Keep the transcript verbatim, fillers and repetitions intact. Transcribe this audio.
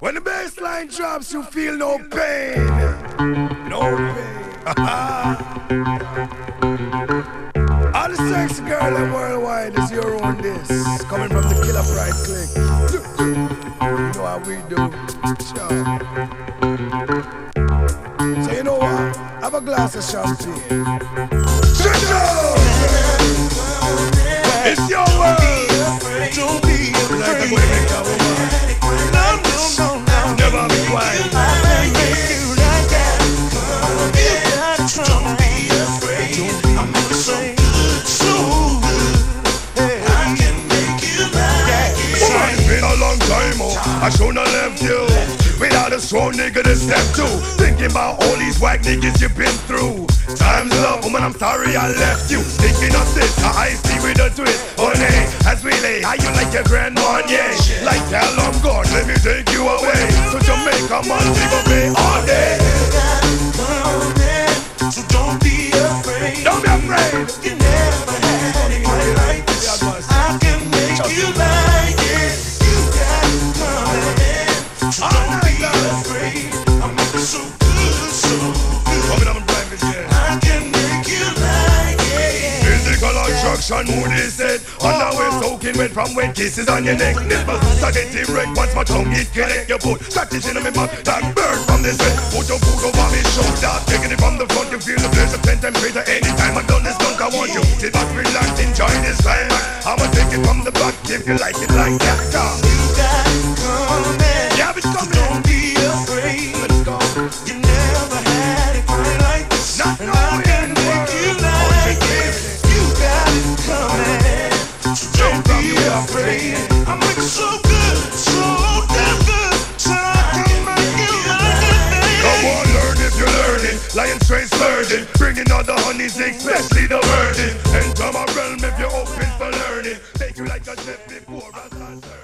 When the bass line drops, you feel no pain. No pain. All the sexy girl in worldwide is your own this. Coming from the Killer Pride clique. You know how we do. Sure. So you know what? Have a glass of champagne. Shut up! It's your world. Don't be afraid. Like a boy make a woman. No, no, no, no. Never be quiet. I make you like that. Don't be afraid. I'm so good, so good. I can make you like it. It's been a long time, oh. I shouldn't have left you. Without a strong nigga to step to. Thinking about all these whack niggas you've been through. Time's up, woman, I'm sorry I left you. Thinking of this, I see with a twist. Honey, as we lay, how you like your grandma, yeah. Like tell I'm gone, let me take you away. So Jamaica, man, we gon' play all day. So don't be afraid. Don't be afraid. You never had it quite like this. I can make you like it. You got it coming. So don't be afraid. I'm making so good, so good. Coming up and private, yeah. I can make you like it. Physical attraction, Moody said. On the way soaking wet from wet kisses on your neck. Nipples started to wreck once my tongue it connect. You put scratches in my mouth like bird from the sweat. Put your foot over me shoulder. Taking it from the front, you feel the pleasure. Ten times greater anytime I done this dunk. I want you sit back, relax, enjoy this climax. I'ma take it from the back if you like it like that. Come. You got it coming. Yeah, it's coming. Don't be afraid. Let's go. You never had it quite like this. Not and I can make you like it. You got it coming. So don't be afraid. I'm making so good, so damn good. So I can make you like it. Come on, learn if you learn it. Lion straight splurging. Bringing all the honeys, especially the virgin. Enter my realm if you're open for learning. Take you like a jet before I start.